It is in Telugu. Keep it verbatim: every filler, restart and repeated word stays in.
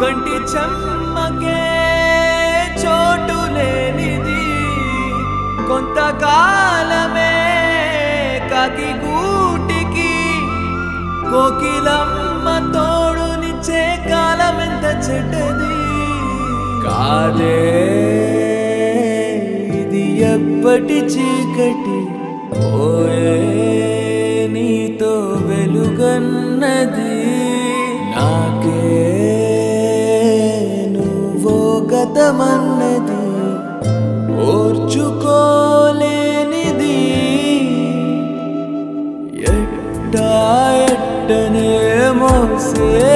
కంటి చెమ్మకే చోటు లేనిది కొంతకాలమే కాకి గూటికి కోకిలమ్మ తోడునిచ్చే కాలం ఎంత చెడ్డది కాదే ఇది ఎప్పటి చీకటి ఓయే నీతో వెలుగన్నది నాకే నువ్వో గతమన్నది ఓర్చుకోలేనిది ఎట్టా ఎట్టనే మోసే